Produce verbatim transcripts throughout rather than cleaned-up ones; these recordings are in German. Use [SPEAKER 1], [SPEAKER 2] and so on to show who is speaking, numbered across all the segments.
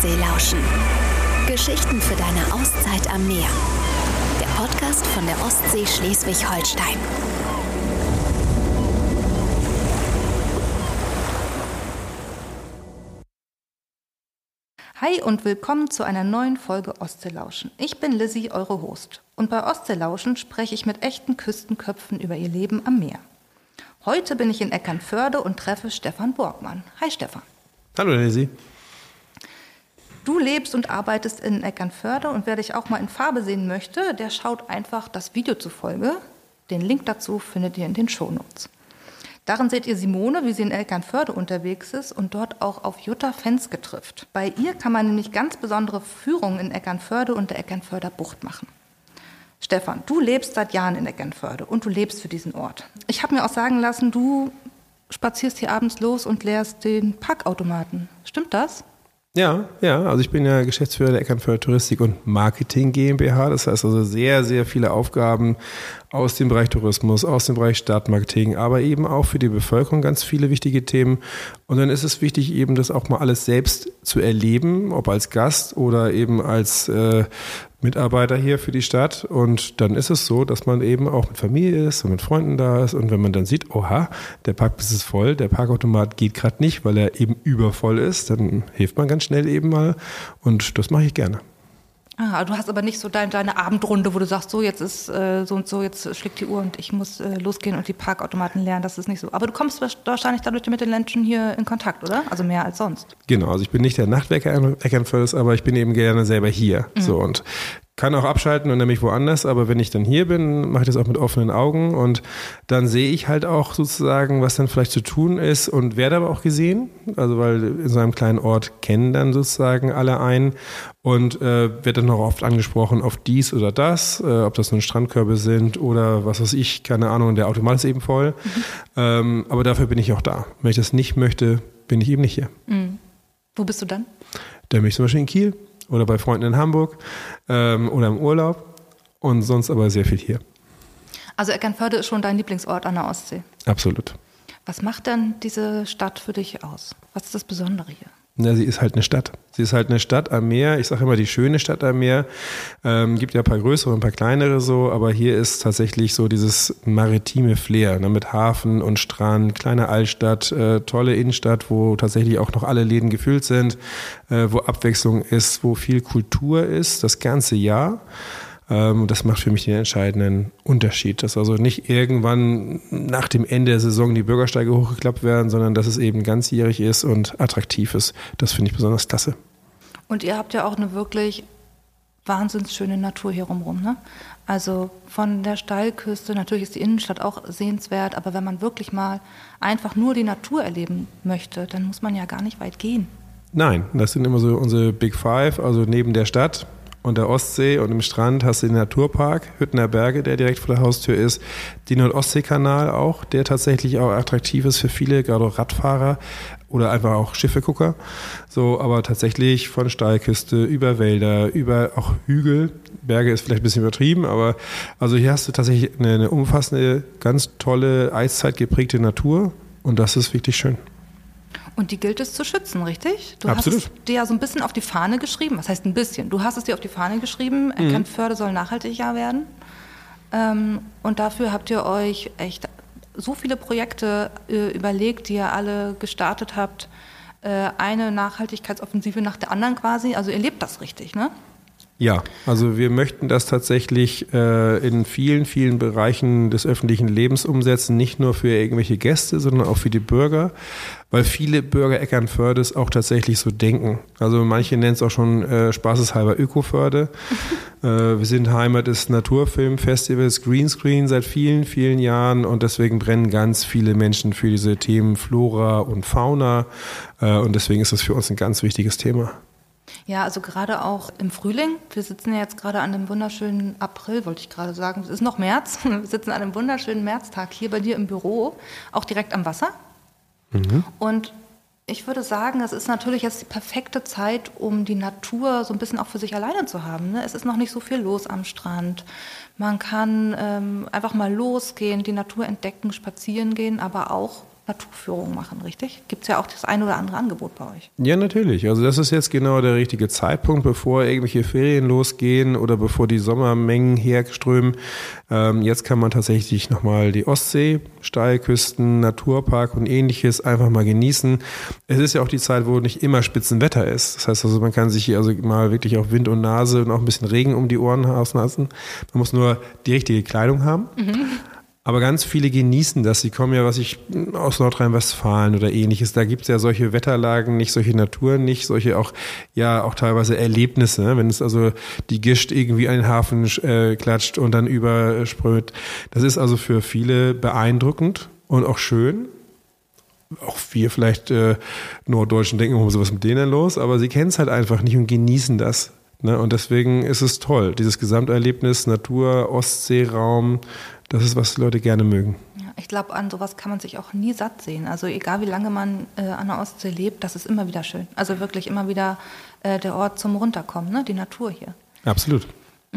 [SPEAKER 1] Ostsee lauschen. Geschichten für deine Auszeit am Meer. Der Podcast von der Ostsee Schleswig-Holstein.
[SPEAKER 2] Hi und willkommen zu einer neuen Folge Ostseelauschen. Ich bin Lizzie, eure Host. Und bei Ostseelauschen spreche ich mit echten Küstenköpfen über ihr Leben am Meer. Heute bin ich in Eckernförde und treffe Stefan Borgmann. Hi Stefan.
[SPEAKER 3] Hallo Lizzie.
[SPEAKER 2] Du lebst und arbeitest in Eckernförde und wer dich auch mal in Farbe sehen möchte, der schaut einfach das Video zufolge. Den Link dazu findet ihr in den Shownotes. Darin seht ihr Simone, wie sie in Eckernförde unterwegs ist und dort auch auf Jutta Fenske trifft. Bei ihr kann man nämlich ganz besondere Führungen in Eckernförde und der Eckernförder Bucht machen. Stefan, du lebst seit Jahren in Eckernförde und du lebst für diesen Ort. Ich habe mir auch sagen lassen, du spazierst hier abends los und leerst den Parkautomaten. Stimmt das?
[SPEAKER 3] Ja, ja, also ich bin ja Geschäftsführer der Eckernförder Touristik und Marketing GmbH. Das heißt also sehr, sehr viele Aufgaben aus dem Bereich Tourismus, aus dem Bereich Stadtmarketing, aber eben auch für die Bevölkerung ganz viele wichtige Themen. Und dann ist es wichtig, eben das auch mal alles selbst zu erleben, ob als Gast oder eben als äh, Mitarbeiter hier für die Stadt. Und dann ist es so, dass man eben auch mit Familie ist und mit Freunden da ist. Und wenn man dann sieht, oha, der Parkplatz ist voll, der Parkautomat geht gerade nicht, weil er eben übervoll ist, dann hilft man ganz schnell eben mal. Und das mache ich gerne.
[SPEAKER 2] Ah, du hast aber nicht so dein, deine Abendrunde, wo du sagst, so jetzt ist äh, so und so, jetzt schlägt die Uhr und ich muss äh, losgehen und die Parkautomaten leeren, das ist nicht so. Aber du kommst wahrscheinlich dadurch mit den Menschen hier in Kontakt, oder? Also mehr als sonst. Genau,
[SPEAKER 3] also ich bin nicht der Nachtwerker Eckernfördes, aber ich bin eben gerne selber hier. Mhm. So, und kann auch abschalten und nämlich woanders, aber wenn ich dann hier bin, mache ich das auch mit offenen Augen und dann sehe ich halt auch sozusagen, was dann vielleicht zu tun ist und werde aber auch gesehen, also weil in so einem kleinen Ort kennen dann sozusagen alle einen und äh, werde dann auch oft angesprochen auf dies oder das, äh, ob das nun Strandkörbe sind oder was weiß ich, keine Ahnung, der Automat ist eben voll, mhm. ähm, aber dafür bin ich auch da. Wenn ich das nicht möchte, bin ich eben nicht hier.
[SPEAKER 2] Mhm. Wo bist du dann?
[SPEAKER 3] Dann bin ich zum Beispiel in Kiel. Oder bei Freunden in Hamburg ähm, oder im Urlaub und sonst aber sehr viel hier.
[SPEAKER 2] Also Eckernförde ist schon dein Lieblingsort an der Ostsee?
[SPEAKER 3] Absolut.
[SPEAKER 2] Was macht denn diese Stadt für dich aus? Was ist das Besondere hier?
[SPEAKER 3] Na, sie ist halt eine Stadt. Sie ist halt eine Stadt am Meer. Ich sage immer die schöne Stadt am Meer. Ähm, gibt ja ein paar größere und ein paar kleinere so, aber hier ist tatsächlich so dieses maritime Flair, ne, mit Hafen und Strand, kleine Altstadt, äh, tolle Innenstadt, wo tatsächlich auch noch alle Läden gefüllt sind, äh, wo Abwechslung ist, wo viel Kultur ist, das ganze Jahr. Und das macht für mich den entscheidenden Unterschied, dass also nicht irgendwann nach dem Ende der Saison die Bürgersteige hochgeklappt werden, sondern dass es eben ganzjährig ist und attraktiv ist. Das finde ich besonders klasse.
[SPEAKER 2] Und ihr habt ja auch eine wirklich wahnsinnig schöne Natur hier rumrum, ne? Also von der Steilküste, natürlich ist die Innenstadt auch sehenswert, aber wenn man wirklich mal einfach nur die Natur erleben möchte, dann muss man ja gar nicht weit gehen.
[SPEAKER 3] Nein, das sind immer so unsere Big Five, also neben der Stadt und der Ostsee und im Strand hast du den Naturpark Hüttener Berge, der direkt vor der Haustür ist. Den Nord-Ostsee-Kanal auch, der tatsächlich auch attraktiv ist für viele, gerade auch Radfahrer oder einfach auch Schiffegucker. So, aber tatsächlich von Steilküste über Wälder, über auch Hügel. Berge ist vielleicht ein bisschen übertrieben, aber also hier hast du tatsächlich eine, eine umfassende, ganz tolle, eiszeitgeprägte Natur und das ist wirklich schön.
[SPEAKER 2] Und die gilt es zu schützen, richtig? Du
[SPEAKER 3] Absolut.
[SPEAKER 2] hast es dir ja so ein bisschen auf die Fahne geschrieben. Was heißt ein bisschen? Du hast es dir auf die Fahne geschrieben. Mhm. Eckernförde soll nachhaltiger werden. Ähm, und dafür habt ihr euch echt so viele Projekte äh, überlegt, die ihr alle gestartet habt. Äh, eine Nachhaltigkeitsoffensive nach der anderen quasi. Also ihr lebt das richtig, ne?
[SPEAKER 3] Ja, also wir möchten das tatsächlich äh, in vielen, vielen Bereichen des öffentlichen Lebens umsetzen, nicht nur für irgendwelche Gäste, sondern auch für die Bürger, weil viele Bürger Eckernfördes auch tatsächlich so denken. Also manche nennen es auch schon äh, spaßeshalber Ökoförde. äh, wir sind Heimat des Naturfilmfestivals Greenscreen seit vielen, vielen Jahren und deswegen brennen ganz viele Menschen für diese Themen Flora und Fauna äh, und deswegen ist das für uns ein ganz wichtiges Thema.
[SPEAKER 2] Ja, also gerade auch im Frühling. Wir sitzen ja jetzt gerade an einem wunderschönen April, wollte ich gerade sagen. Es ist noch März. Wir sitzen an einem wunderschönen Märztag hier bei dir im Büro, auch direkt am Wasser. Mhm. Und ich würde sagen, es ist natürlich jetzt die perfekte Zeit, um die Natur so ein bisschen auch für sich alleine zu haben. Ne? Es ist noch nicht so viel los am Strand. Man kann ähm, einfach mal losgehen, die Natur entdecken, spazieren gehen, aber auch Naturführungen machen, richtig? Gibt es ja auch das ein oder andere Angebot bei euch.
[SPEAKER 3] Ja, natürlich. Also das ist jetzt genau der richtige Zeitpunkt, bevor irgendwelche Ferien losgehen oder bevor die Sommermengen herströmen. Ähm, jetzt kann man tatsächlich nochmal die Ostsee, Steilküsten, Naturpark und ähnliches einfach mal genießen. Es ist ja auch die Zeit, wo nicht immer Spitzenwetter ist. Das heißt also, man kann sich hier also mal wirklich auf Wind und Nase und auch ein bisschen Regen um die Ohren auslassen. Man muss nur die richtige Kleidung haben. Mhm. Aber ganz viele genießen das. Sie kommen ja, was ich aus Nordrhein-Westfalen oder ähnliches. Da gibt es ja solche Wetterlagen nicht, solche Naturen nicht, solche auch, ja, auch teilweise Erlebnisse. Ne? Wenn es also die Gischt irgendwie an den Hafen äh, klatscht und dann übersprüht. Das ist also für viele beeindruckend und auch schön. Auch wir vielleicht äh, Norddeutschen denken, oh, was ist mit denen denn los? Aber sie kennen es halt einfach nicht und genießen das. Ne? Und deswegen ist es toll. Dieses Gesamterlebnis, Natur, Ostseeraum, das ist, was die Leute gerne mögen.
[SPEAKER 2] Ja, ich glaube, an sowas kann man sich auch nie satt sehen. Also egal, wie lange man äh, an der Ostsee lebt, das ist immer wieder schön. Also wirklich immer wieder äh, der Ort zum Runterkommen, ne? Die Natur hier.
[SPEAKER 3] Absolut.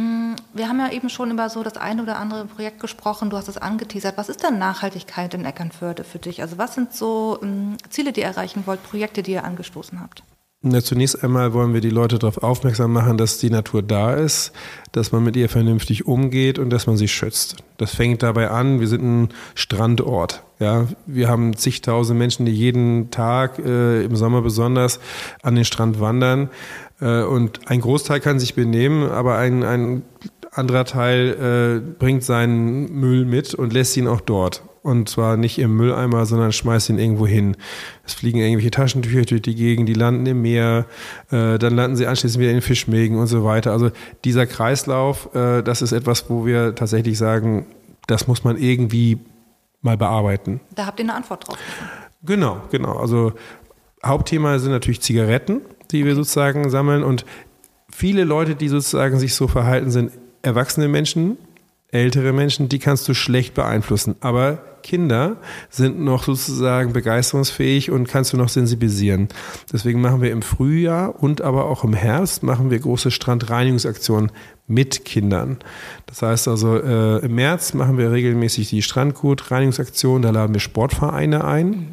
[SPEAKER 2] Wir haben ja eben schon über so das eine oder andere Projekt gesprochen. Du hast es angeteasert. Was ist denn Nachhaltigkeit in Eckernförde für dich? Also was sind so ähm, Ziele, die ihr erreichen wollt, Projekte, die ihr angestoßen habt?
[SPEAKER 3] Na, zunächst einmal wollen wir die Leute darauf aufmerksam machen, dass die Natur da ist, dass man mit ihr vernünftig umgeht und dass man sie schützt. Das fängt dabei an, wir sind ein Strandort. Ja, wir haben zigtausend Menschen, die jeden Tag, äh, im Sommer besonders, an den Strand wandern. Äh, und ein Großteil kann sich benehmen, aber ein, ein anderer Teil äh, bringt seinen Müll mit und lässt ihn auch dort. Und zwar nicht im Mülleimer, sondern schmeißt ihn irgendwo hin. Es fliegen irgendwelche Taschentücher durch die Gegend, die landen im Meer, äh, dann landen sie anschließend wieder in den Fischmägen und so weiter. Also dieser Kreislauf, äh, das ist etwas, wo wir tatsächlich sagen, das muss man irgendwie mal bearbeiten.
[SPEAKER 2] Da habt ihr eine Antwort drauf.
[SPEAKER 3] Genau, genau. Also Hauptthema sind natürlich Zigaretten, die wir sozusagen sammeln. Und viele Leute, die sozusagen sich so verhalten, sind erwachsene Menschen, ältere Menschen, die kannst du schlecht beeinflussen. Aber Kinder sind noch sozusagen begeisterungsfähig und kannst du noch sensibilisieren. Deswegen machen wir im Frühjahr und aber auch im Herbst machen wir große Strandreinigungsaktionen mit Kindern. Das heißt also, äh, im März machen wir regelmäßig die Strandgut-Reinigungsaktion, da laden wir Sportvereine ein.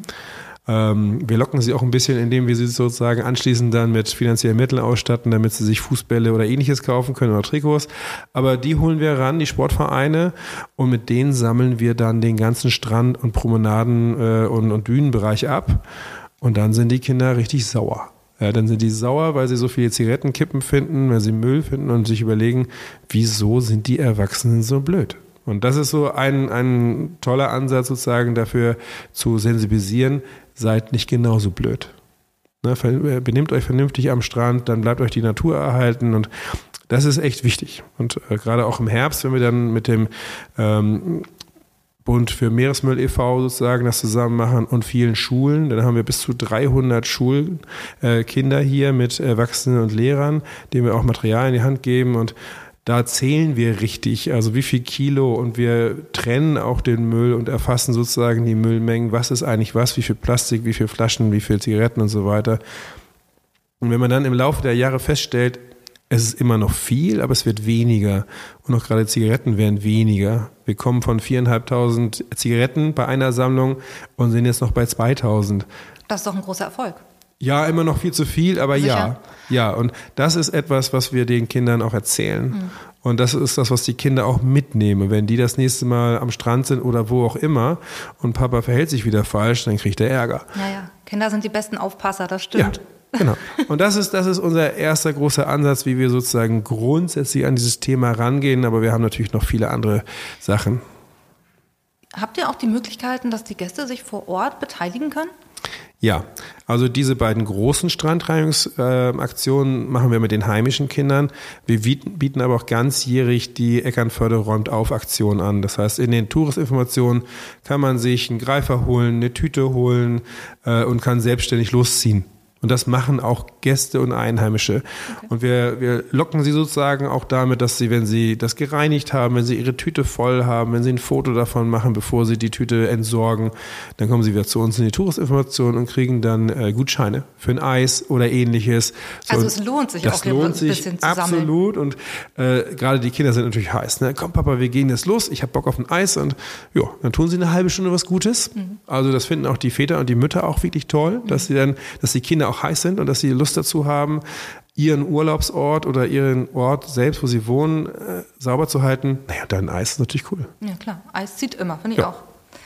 [SPEAKER 3] Ähm, wir locken sie auch ein bisschen, indem wir sie sozusagen anschließend dann mit finanziellen Mitteln ausstatten, damit sie sich Fußbälle oder ähnliches kaufen können oder Trikots. Aber die holen wir ran, die Sportvereine, und mit denen sammeln wir dann den ganzen Strand- und Promenaden- äh, und, und Dünenbereich ab. Und dann sind die Kinder richtig sauer. Ja, dann sind die sauer, weil sie so viele Zigarettenkippen finden, weil sie Müll finden und sich überlegen, wieso sind die Erwachsenen so blöd? Und das ist so ein, ein toller Ansatz sozusagen dafür zu sensibilisieren, seid nicht genauso blöd. Ne, benehmt euch vernünftig am Strand, dann bleibt euch die Natur erhalten, und das ist echt wichtig. Und äh, gerade auch im Herbst, wenn wir dann mit dem ähm, Bund für Meeresmüll e V sozusagen das zusammen machen und vielen Schulen, dann haben wir bis zu dreihundert Schulkinder äh, hier mit Erwachsenen und Lehrern, denen wir auch Material in die Hand geben, und da zählen wir richtig, also wie viel Kilo, und wir trennen auch den Müll und erfassen sozusagen die Müllmengen. Was ist eigentlich was, wie viel Plastik, wie viel Flaschen, wie viel Zigaretten und so weiter. Und wenn man dann im Laufe der Jahre feststellt, es ist immer noch viel, aber es wird weniger. Und auch gerade Zigaretten werden weniger. Wir kommen von viertausendfünfhundert Zigaretten bei einer Sammlung und sind jetzt noch bei zweitausend.
[SPEAKER 2] Das ist doch ein großer Erfolg.
[SPEAKER 3] Ja, immer noch viel zu viel, aber
[SPEAKER 2] Sicher?
[SPEAKER 3] ja. Ja, und das ist etwas, was wir den Kindern auch erzählen. Mhm. Und das ist das, was die Kinder auch mitnehmen. Wenn die das nächste Mal am Strand sind oder wo auch immer und Papa verhält sich wieder falsch, dann kriegt er Ärger.
[SPEAKER 2] Ja, ja. Kinder sind die besten Aufpasser, das stimmt.
[SPEAKER 3] Ja, genau. Und das ist, das ist unser erster großer Ansatz, wie wir sozusagen grundsätzlich an dieses Thema rangehen. Aber wir haben natürlich noch viele andere Sachen.
[SPEAKER 2] Habt ihr auch die Möglichkeiten, dass die Gäste sich vor Ort beteiligen können?
[SPEAKER 3] Ja, also diese beiden großen Strandreinigungsaktionen äh, machen wir mit den heimischen Kindern. Wir bieten, bieten aber auch ganzjährig die Eckernförde räumt auf Aktion an. Das heißt, in den Touristinformationen kann man sich einen Greifer holen, eine Tüte holen äh, und kann selbstständig losziehen. Und das machen auch Gäste und Einheimische. Okay. Und wir, wir locken sie sozusagen auch damit, dass sie, wenn sie das gereinigt haben, wenn sie ihre Tüte voll haben, wenn sie ein Foto davon machen, bevor sie die Tüte entsorgen, dann kommen sie wieder zu uns in die Touristinformation und kriegen dann äh, Gutscheine für ein Eis oder ähnliches. So,
[SPEAKER 2] also es lohnt sich
[SPEAKER 3] das
[SPEAKER 2] auch
[SPEAKER 3] lohnt
[SPEAKER 2] ein
[SPEAKER 3] sich
[SPEAKER 2] bisschen zu
[SPEAKER 3] absolut.
[SPEAKER 2] sammeln.
[SPEAKER 3] Und äh, gerade die Kinder sind natürlich heiß. Ne? Komm Papa, wir gehen jetzt los, ich habe Bock auf ein Eis. Und ja, dann tun sie eine halbe Stunde was Gutes. Mhm. Also das finden auch die Väter und die Mütter auch wirklich toll, mhm. dass sie dann, dass die Kinder auch heiß sind und dass sie Lust dazu haben, ihren Urlaubsort oder ihren Ort selbst, wo sie wohnen, äh, sauber zu halten. Naja, dann Eis ist natürlich cool.
[SPEAKER 2] Ja klar, Eis zieht immer, finde ich
[SPEAKER 3] ja.
[SPEAKER 2] auch.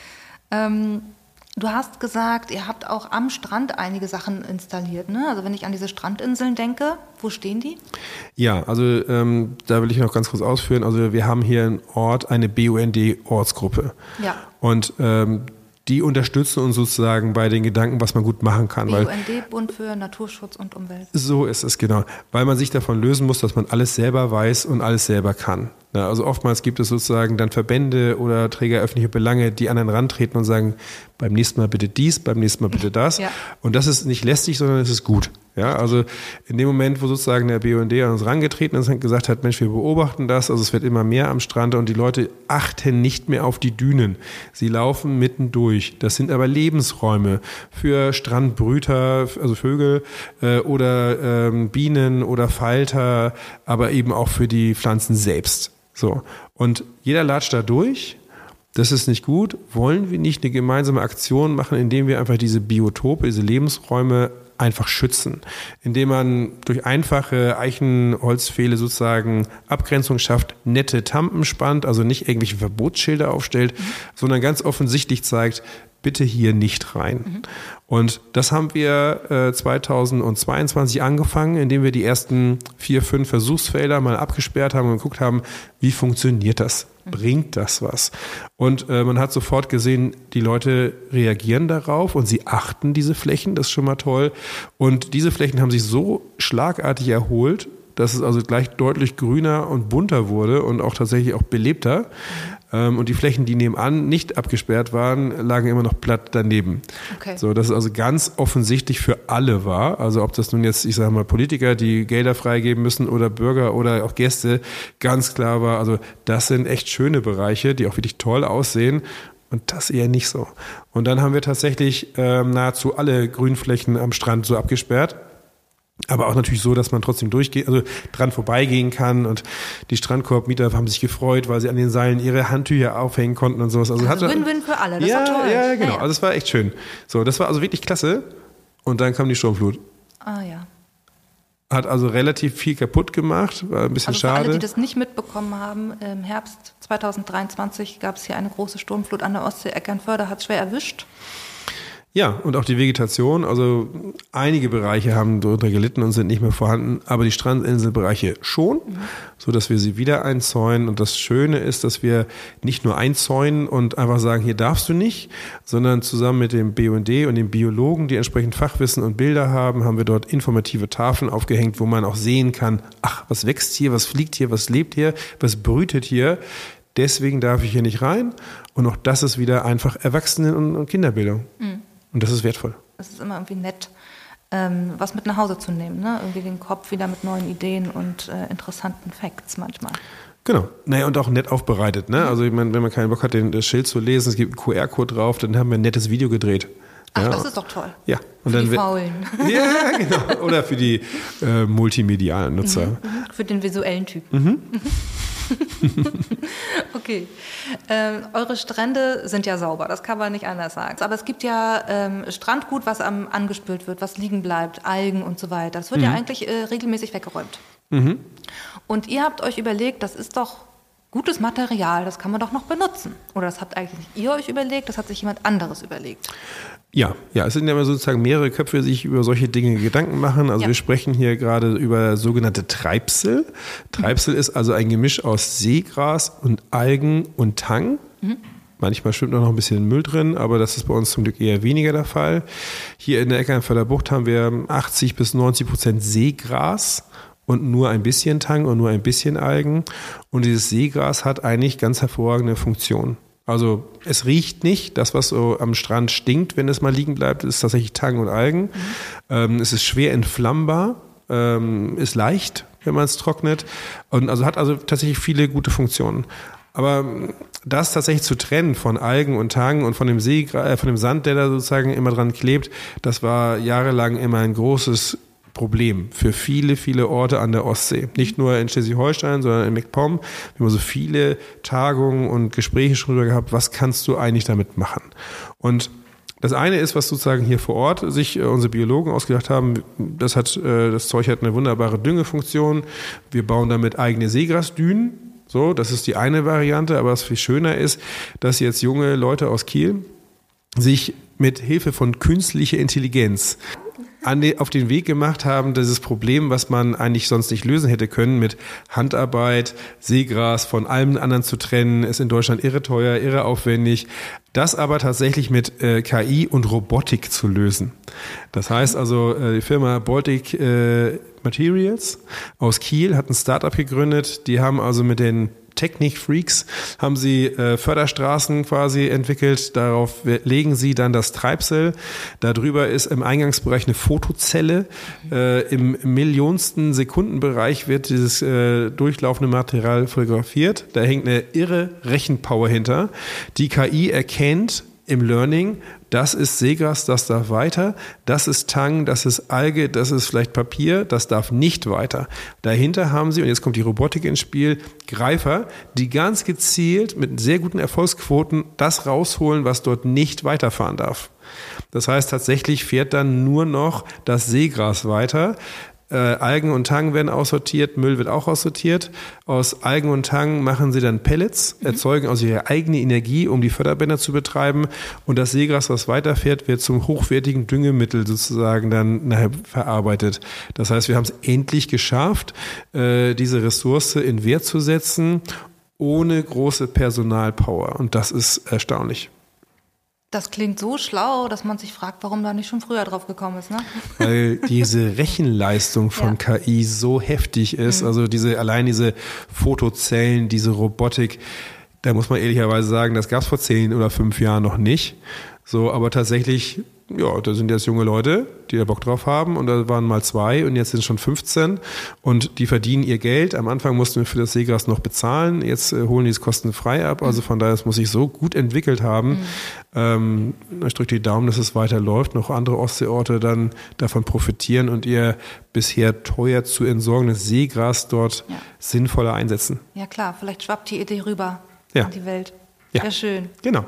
[SPEAKER 2] Ähm, du hast gesagt, ihr habt auch am Strand einige Sachen installiert, ne? Also wenn ich an diese Strandinseln denke, wo stehen die?
[SPEAKER 3] Ja, also ähm, da will ich noch ganz kurz ausführen. Also wir haben hier einen Ort, eine B U N D-Ortsgruppe.
[SPEAKER 2] Ja.
[SPEAKER 3] Und ähm, die unterstützen uns sozusagen bei den Gedanken, was man gut machen kann.
[SPEAKER 2] B U N D, Bund für Naturschutz und Umwelt.
[SPEAKER 3] So ist es, genau. Weil man sich davon lösen muss, dass man alles selber weiß und alles selber kann. Ja, also oftmals gibt es sozusagen dann Verbände oder Träger öffentlicher Belange, die an einen rantreten und sagen, beim nächsten Mal bitte dies, beim nächsten Mal bitte das. Ja. Und das ist nicht lästig, sondern es ist gut. Ja, also in dem Moment, wo sozusagen der B U N D an uns rangetreten ist und gesagt hat, Mensch, wir beobachten das, also es wird immer mehr am Strand und die Leute achten nicht mehr auf die Dünen. Sie laufen mitten durch. Das sind aber Lebensräume für Strandbrüter, also Vögel äh, oder ähm, Bienen oder Falter, aber eben auch für die Pflanzen selbst. So. Und jeder latscht da durch. Das ist nicht gut. Wollen wir nicht eine gemeinsame Aktion machen, indem wir einfach diese Biotope, diese Lebensräume einfach schützen, indem man durch einfache Eichenholzpfähle sozusagen Abgrenzung schafft, nette Tampen spannt, also nicht irgendwelche Verbotsschilder aufstellt, mhm. sondern ganz offensichtlich zeigt, bitte hier nicht rein. Mhm. Und das haben wir äh, zweitausendzweiundzwanzig angefangen, indem wir die ersten vier, fünf Versuchsfelder mal abgesperrt haben und geguckt haben, wie funktioniert das? Bringt das was? Und äh, man hat sofort gesehen, die Leute reagieren darauf und sie achten diese Flächen, das ist schon mal toll. Und diese Flächen haben sich so schlagartig erholt, dass es also gleich deutlich grüner und bunter wurde und auch tatsächlich auch belebter. Ähm, und die Flächen, die nebenan nicht abgesperrt waren, lagen immer noch platt daneben. Okay. So, dass es also ganz offensichtlich für alle war. Also ob das nun jetzt, ich sage mal, Politiker, die Gelder freigeben müssen oder Bürger oder auch Gäste, ganz klar war, also das sind echt schöne Bereiche, die auch wirklich toll aussehen. Und das eher nicht so. Und dann haben wir tatsächlich ähm, nahezu alle Grünflächen am Strand so abgesperrt. Aber auch natürlich so, dass man trotzdem durchgehen, also dran vorbeigehen kann. Und die Strandkorbmieter haben sich gefreut, weil sie an den Seilen ihre Handtücher aufhängen konnten und sowas. Also,
[SPEAKER 2] also
[SPEAKER 3] hatte,
[SPEAKER 2] Win-Win für alle, das
[SPEAKER 3] ja,
[SPEAKER 2] war toll.
[SPEAKER 3] Ja, genau.
[SPEAKER 2] Ja, ja.
[SPEAKER 3] Also es war echt schön. So, das war also wirklich klasse. Und dann kam die Sturmflut.
[SPEAKER 2] Ah ja.
[SPEAKER 3] Hat also relativ viel kaputt gemacht, war ein bisschen
[SPEAKER 2] also für
[SPEAKER 3] schade.
[SPEAKER 2] alle, die das nicht mitbekommen haben, im Herbst zweitausenddreiundzwanzig gab es hier eine große Sturmflut an der Ostsee. Eckernförde hat es schwer erwischt.
[SPEAKER 3] Ja, und auch die Vegetation, also einige Bereiche haben darunter gelitten und sind nicht mehr vorhanden, aber die Strandinselbereiche schon, mhm. so dass wir sie wieder einzäunen. Und das Schöne ist, dass wir nicht nur einzäunen und einfach sagen, hier darfst du nicht, sondern zusammen mit dem B U N D und den Biologen, die entsprechend Fachwissen und Bilder haben, haben wir dort informative Tafeln aufgehängt, wo man auch sehen kann, ach, was wächst hier, was fliegt hier, was lebt hier, was brütet hier. Deswegen darf ich hier nicht rein. Und auch das ist wieder einfach Erwachsenen- und Kinderbildung. Mhm. Und das ist wertvoll.
[SPEAKER 2] Es ist immer irgendwie nett, ähm, was mit nach Hause zu nehmen, ne? Irgendwie den Kopf wieder mit neuen Ideen und äh, interessanten Facts manchmal.
[SPEAKER 3] Genau. Naja, und auch nett aufbereitet. Ne? Also ich meine, wenn man keinen Bock hat, den, das Schild zu lesen, es gibt einen Q R-Code drauf, dann haben wir ein nettes Video gedreht.
[SPEAKER 2] Ach,
[SPEAKER 3] ja.
[SPEAKER 2] Das ist doch toll.
[SPEAKER 3] Ja. Und
[SPEAKER 2] für
[SPEAKER 3] dann
[SPEAKER 2] die Faulen.
[SPEAKER 3] Ja, genau. Oder für die äh, multimedialen Nutzer.
[SPEAKER 2] Mhm, für den visuellen Typen.
[SPEAKER 3] Mhm.
[SPEAKER 2] Okay. Ähm, eure Strände sind ja sauber, das kann man nicht anders sagen. Aber es gibt ja ähm, Strandgut, was am, angespült wird, was liegen bleibt, Algen und so weiter. Das wird mhm. ja eigentlich äh, regelmäßig weggeräumt. Mhm. Und ihr habt euch überlegt, das ist doch gutes Material, das kann man doch noch benutzen. Oder das habt eigentlich nicht ihr euch überlegt, das hat sich jemand anderes überlegt.
[SPEAKER 3] Ja, ja, es sind ja immer sozusagen mehrere Köpfe, die sich über solche Dinge Gedanken machen. Also ja. wir sprechen hier gerade über sogenannte Treibsel. Treibsel mhm. ist also ein Gemisch aus Seegras und Algen und Tang. Mhm. Manchmal schwimmt noch ein bisschen Müll drin, aber das ist bei uns zum Glück eher weniger der Fall. Hier in der Eckernförder Bucht haben wir achtzig bis neunzig Prozent Seegras und nur ein bisschen Tang und nur ein bisschen Algen. Und dieses Seegras hat eigentlich ganz hervorragende Funktionen. Also es riecht nicht. Das, was so am Strand stinkt, wenn es mal liegen bleibt, ist tatsächlich Tang und Algen. Mhm. Ähm, es ist schwer entflammbar, ähm, ist leicht, wenn man es trocknet. Und also hat also tatsächlich viele gute Funktionen. Aber das tatsächlich zu trennen von Algen und Tang und von dem See, äh, von dem Sand, der da sozusagen immer dran klebt, das war jahrelang immer ein großes Problem für viele, viele Orte an der Ostsee. Nicht nur in Schleswig-Holstein, sondern in MacPom. Wir haben so viele Tagungen und Gespräche schon drüber gehabt, was kannst du eigentlich damit machen? Und das eine ist, was sozusagen hier vor Ort sich äh, unsere Biologen ausgedacht haben, das hat, äh, das Zeug hat eine wunderbare Düngefunktion. Wir bauen damit eigene Seegrasdünen. So, das ist die eine Variante, aber was viel schöner ist, dass jetzt junge Leute aus Kiel sich mit Hilfe von künstlicher Intelligenz an die, auf den Weg gemacht haben, dieses Problem, was man eigentlich sonst nicht lösen hätte können, mit Handarbeit, Seegras von allem anderen zu trennen, ist in Deutschland irre teuer, irre aufwendig, das aber tatsächlich mit äh, K I und Robotik zu lösen. Das heißt also, äh, die Firma Baltic äh, Materials aus Kiel hat ein Startup gegründet, die haben also mit den Technik-Freaks haben sie äh, Förderstraßen quasi entwickelt. Darauf legen sie dann das Treibsel. Darüber ist im Eingangsbereich eine Fotozelle. Äh, im millionsten Sekundenbereich wird dieses äh, durchlaufende Material fotografiert. Da hängt eine irre Rechenpower hinter. Die K I erkennt im Learning, das ist Seegras, das darf weiter, das ist Tang, das ist Alge, das ist vielleicht Papier, das darf nicht weiter. Dahinter haben sie, und jetzt kommt die Robotik ins Spiel, Greifer, die ganz gezielt mit sehr guten Erfolgsquoten das rausholen, was dort nicht weiterfahren darf. Das heißt, tatsächlich fährt dann nur noch das Seegras weiter. Äh, Algen und Tang werden aussortiert, Müll wird auch aussortiert. Aus Algen und Tang machen sie dann Pellets, mhm. erzeugen also ihre eigene Energie, um die Förderbänder zu betreiben. Und das Seegras, was weiterfährt, wird zum hochwertigen Düngemittel sozusagen dann nachher verarbeitet. Das heißt, wir haben es endlich geschafft, äh, diese Ressource in Wert zu setzen, ohne große Personalpower. Und das ist erstaunlich.
[SPEAKER 2] Das klingt so schlau, dass man sich fragt, warum da nicht schon früher drauf gekommen ist, ne?
[SPEAKER 3] Weil diese Rechenleistung von ja. K I so heftig ist, mhm. also diese allein diese Fotozellen, diese Robotik, da muss man ehrlicherweise sagen, das gab es vor zehn oder fünf Jahren noch nicht. So, aber tatsächlich, ja, da sind jetzt junge Leute, die da Bock drauf haben, und da waren mal zwei und jetzt sind es schon fünfzehn und die verdienen ihr Geld. Am Anfang mussten wir für das Seegras noch bezahlen, jetzt äh, holen die es kostenfrei ab, also von daher, das muss sich so gut entwickelt haben. Mhm. Ähm, ich drücke die Daumen, dass es weiterläuft, noch andere Ostseeorte dann davon profitieren und ihr bisher teuer zu entsorgendes Seegras dort ja. sinnvoller einsetzen.
[SPEAKER 2] Ja klar, vielleicht schwappt die Idee rüber
[SPEAKER 3] ja.
[SPEAKER 2] in die Welt.
[SPEAKER 3] Ja.
[SPEAKER 2] Sehr schön.
[SPEAKER 3] Genau.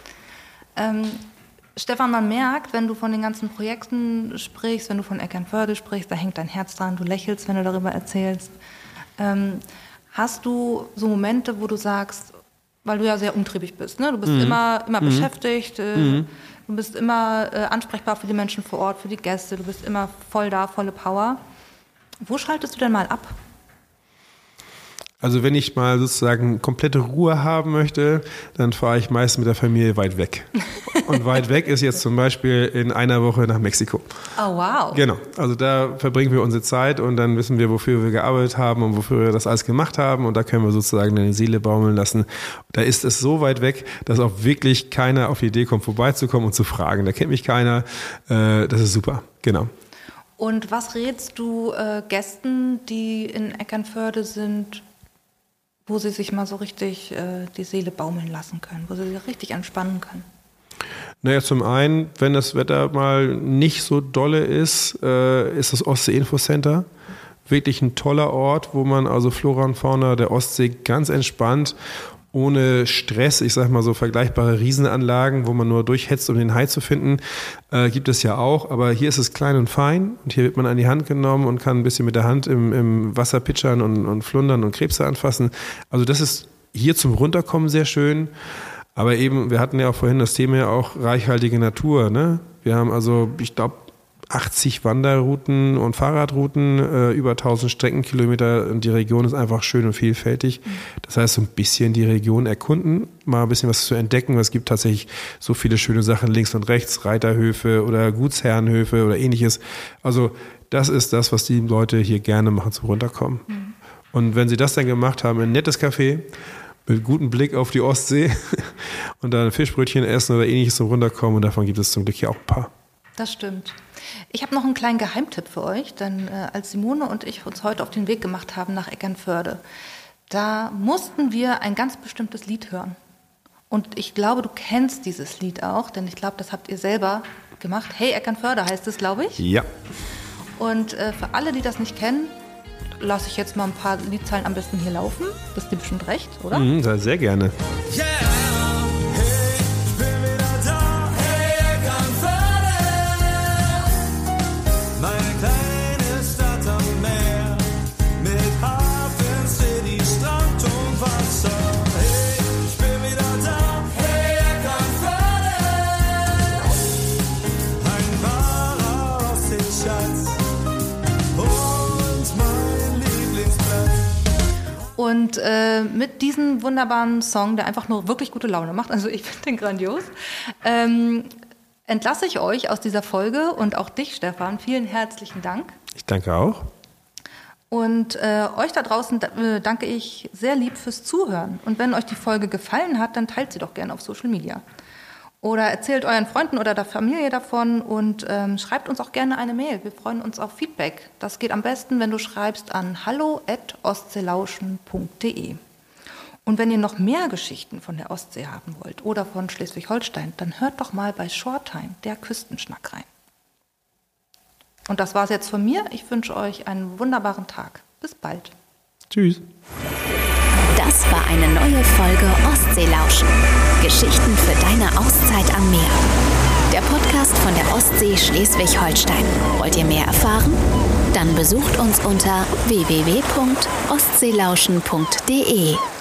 [SPEAKER 2] Ähm, Stefan, man merkt, wenn du von den ganzen Projekten sprichst, wenn du von Eckernförde sprichst, da hängt dein Herz dran, du lächelst, wenn du darüber erzählst. Ähm, hast du so Momente, wo du sagst, weil du ja sehr umtriebig bist, ne? Du bist mhm. immer, immer mhm. beschäftigt, äh, mhm. du bist immer äh, ansprechbar für die Menschen vor Ort, für die Gäste, du bist immer voll da, volle Power. Wo schaltest du denn mal ab?
[SPEAKER 3] Also wenn ich mal sozusagen komplette Ruhe haben möchte, dann fahre ich meist mit der Familie weit weg. Und weit weg ist jetzt zum Beispiel in einer Woche nach Mexiko.
[SPEAKER 2] Oh, wow.
[SPEAKER 3] Genau. Also da verbringen wir unsere Zeit und dann wissen wir, wofür wir gearbeitet haben und wofür wir das alles gemacht haben. Und da können wir sozusagen eine Seele baumeln lassen. Da ist es so weit weg, dass auch wirklich keiner auf die Idee kommt, vorbeizukommen und zu fragen. Da kennt mich keiner. Das ist super. Genau.
[SPEAKER 2] Und was rätst du äh, Gästen, die in Eckernförde sind, wo sie sich mal so richtig äh, die Seele baumeln lassen können, wo sie sich richtig entspannen können?
[SPEAKER 3] Naja, zum einen, wenn das Wetter mal nicht so dolle ist, äh, ist das Ostsee-Infocenter wirklich ein toller Ort, wo man also Flora und Fauna der Ostsee ganz entspannt, ohne Stress, ich sag mal so vergleichbare Riesenanlagen, wo man nur durchhetzt, um den Hai zu finden, äh, gibt es ja auch. Aber hier ist es klein und fein und hier wird man an die Hand genommen und kann ein bisschen mit der Hand im, im Wasser pitchern und, und flundern und Krebse anfassen. Also das ist hier zum Runterkommen sehr schön. Aber eben, wir hatten ja auch vorhin das Thema ja auch reichhaltige Natur, ne? Wir haben also, ich glaube, achtzig Wanderrouten und Fahrradrouten, äh, über tausend Streckenkilometer. Und die Region ist einfach schön und vielfältig. Das heißt, so ein bisschen die Region erkunden, mal ein bisschen was zu entdecken. Es gibt tatsächlich so viele schöne Sachen links und rechts, Reiterhöfe oder Gutsherrenhöfe oder ähnliches. Also das ist das, was die Leute hier gerne machen, zum Runterkommen. Mhm. Und wenn sie das dann gemacht haben, ein nettes Café, mit gutem Blick auf die Ostsee und dann Fischbrötchen essen oder ähnliches zum Runterkommen. Und davon gibt es zum Glück hier auch ein paar.
[SPEAKER 2] Das stimmt. Ich habe noch einen kleinen Geheimtipp für euch, denn äh, als Simone und ich uns heute auf den Weg gemacht haben nach Eckernförde, da mussten wir ein ganz bestimmtes Lied hören. Und ich glaube, du kennst dieses Lied auch, denn ich glaube, das habt ihr selber gemacht. Hey Eckernförde heißt es, glaube ich.
[SPEAKER 3] Ja.
[SPEAKER 2] Und äh, für alle, die das nicht kennen, lasse ich jetzt mal ein paar Liedzeilen am besten hier laufen. Das ist dir bestimmt recht, oder?
[SPEAKER 3] Mhm, sehr gerne.
[SPEAKER 4] Yeah.
[SPEAKER 2] Und äh, mit diesem wunderbaren Song, der einfach nur wirklich gute Laune macht, also ich finde den grandios, ähm, entlasse ich euch aus dieser Folge und auch dich, Stefan. Vielen herzlichen Dank.
[SPEAKER 3] Ich danke auch.
[SPEAKER 2] Und äh, euch da draußen äh, danke ich sehr lieb fürs Zuhören. Und wenn euch die Folge gefallen hat, dann teilt sie doch gerne auf Social Media. Oder erzählt euren Freunden oder der Familie davon und ähm, schreibt uns auch gerne eine Mail. Wir freuen uns auf Feedback. Das geht am besten, wenn du schreibst an hallo at ostseelauschen punkt de. Und wenn ihr noch mehr Geschichten von der Ostsee haben wollt oder von Schleswig-Holstein, dann hört doch mal bei Shoretime, der Küstenschnack, rein. Und das war's jetzt von mir. Ich wünsche euch einen wunderbaren Tag. Bis bald.
[SPEAKER 3] Tschüss.
[SPEAKER 1] Das war eine neue Folge Ostseelauschen. Geschichten für deine Auszeit am Meer. Der Podcast von der Ostsee Schleswig-Holstein. Wollt ihr mehr erfahren? Dann besucht uns unter w w w punkt ostseelauschen punkt de.